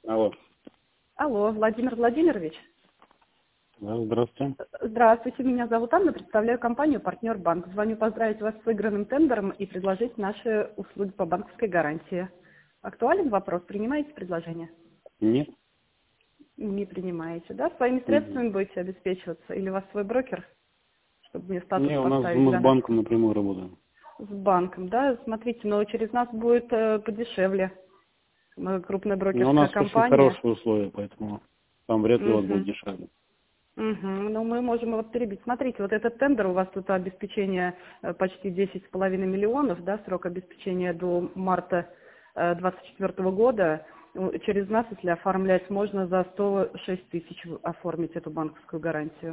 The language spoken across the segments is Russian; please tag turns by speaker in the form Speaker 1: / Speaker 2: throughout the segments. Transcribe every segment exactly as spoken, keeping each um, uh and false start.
Speaker 1: Алло.
Speaker 2: Алло, Владимир Владимирович.
Speaker 1: Да, здравствуйте.
Speaker 2: Здравствуйте, меня зовут Анна, представляю компанию «Партнер Банк». Звоню поздравить вас с выигранным тендером и предложить наши услуги по банковской гарантии. Актуален вопрос? Принимаете предложение?
Speaker 1: Нет.
Speaker 2: Не принимаете, да? Своими
Speaker 1: Мгм.
Speaker 2: средствами будете обеспечиваться? Или у вас свой брокер, чтобы мне статус
Speaker 1: Не, у нас
Speaker 2: поставить
Speaker 1: мы
Speaker 2: для
Speaker 1: с
Speaker 2: нас?
Speaker 1: банком напрямую работаем.
Speaker 2: С банком, да? Смотрите, но через нас будет э, подешевле. Мы крупная
Speaker 1: Но у
Speaker 2: брокерская
Speaker 1: нас очень
Speaker 2: компания.
Speaker 1: хорошие условия, поэтому там вряд ли у вас будет
Speaker 2: Угу.
Speaker 1: дешевле.
Speaker 2: Угу. Ну, мы можем его перебить. Смотрите, вот этот тендер, у вас тут обеспечение э, почти десять с половиной миллионов, да, срок обеспечения до марта э, двадцать четвёртого года. Ну, через нас, если оформлять, можно за сто шесть тысяч оформить эту банковскую гарантию.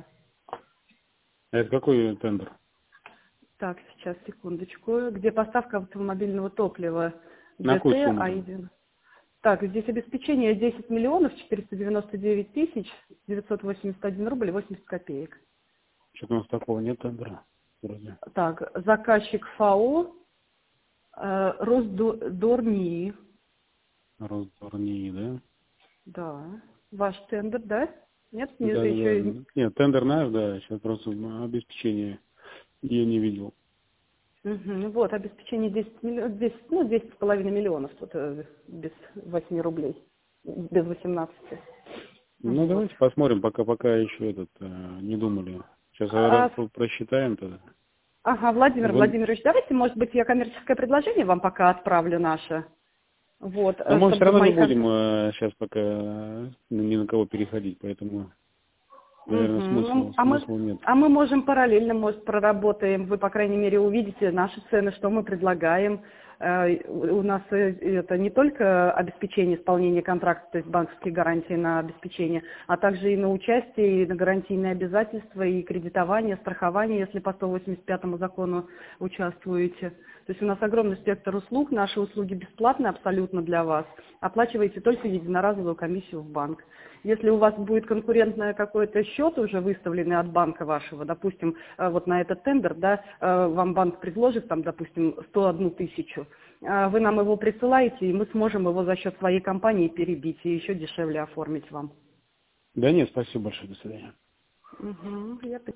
Speaker 1: А это какой тендер?
Speaker 2: Так, сейчас, секундочку. Где поставка автомобильного топлива?
Speaker 1: На какую
Speaker 2: ди ти
Speaker 1: сумму там?
Speaker 2: ай один. Так, здесь обеспечение десять миллионов четыреста девяносто девять тысяч девятьсот восемьдесят один рубль восемьдесят копеек.
Speaker 1: Что-то у нас такого нет тендера. Вроде.
Speaker 2: Так, заказчик ФАО э, Росдорнии.
Speaker 1: Росдорнии, да?
Speaker 2: Да. Ваш тендер, да? Нет, не,
Speaker 1: Да, да,
Speaker 2: еще и-
Speaker 1: да. Нет, тендер наш, да, сейчас просто обеспечение я не видел.
Speaker 2: Мгм. Вот, обеспечение десять миллионов, десять, ну, десять с половиной миллионов, тут э, без восьми рублей, без восемнадцати.
Speaker 1: Ну,
Speaker 2: Вот.
Speaker 1: давайте посмотрим, пока пока еще этот э, не думали. Сейчас
Speaker 2: А,
Speaker 1: просчитаем тогда.
Speaker 2: ага, Владимир
Speaker 1: Вы-
Speaker 2: Владимирович, давайте, может быть, я коммерческое предложение вам пока отправлю наше, вот,
Speaker 1: Но
Speaker 2: э,
Speaker 1: мы все
Speaker 2: чтобы
Speaker 1: равно не
Speaker 2: мои
Speaker 1: будем
Speaker 2: контакты.
Speaker 1: сейчас пока э, ни на кого переходить, поэтому, наверное,
Speaker 2: Мгм.
Speaker 1: смысла,
Speaker 2: А мы,
Speaker 1: смысла нет.
Speaker 2: а мы можем параллельно, может, проработаем. Вы, по крайней мере, увидите наши цены, что мы предлагаем. Э, У нас э, это не только обеспечение исполнения контракта, то есть банковские гарантии на обеспечение, а также и на участие, и на гарантийные обязательства, и кредитование, страхование, если по сто восемьдесят пятому закону участвуете. То есть у нас огромный спектр услуг, наши услуги бесплатны абсолютно для вас. Оплачиваете только единоразовую комиссию в банк. Если у вас будет конкурентный какой-то счет уже выставленный от банка вашего, допустим, э, вот на этот тендер, да, э, вам банк предложит там, допустим, сто одну тысячу, э, вы нам его присылаете, и мы сможем его за счет своей компании перебить и еще дешевле оформить вам.
Speaker 1: Да нет, спасибо большое, до свидания.
Speaker 2: Угу, я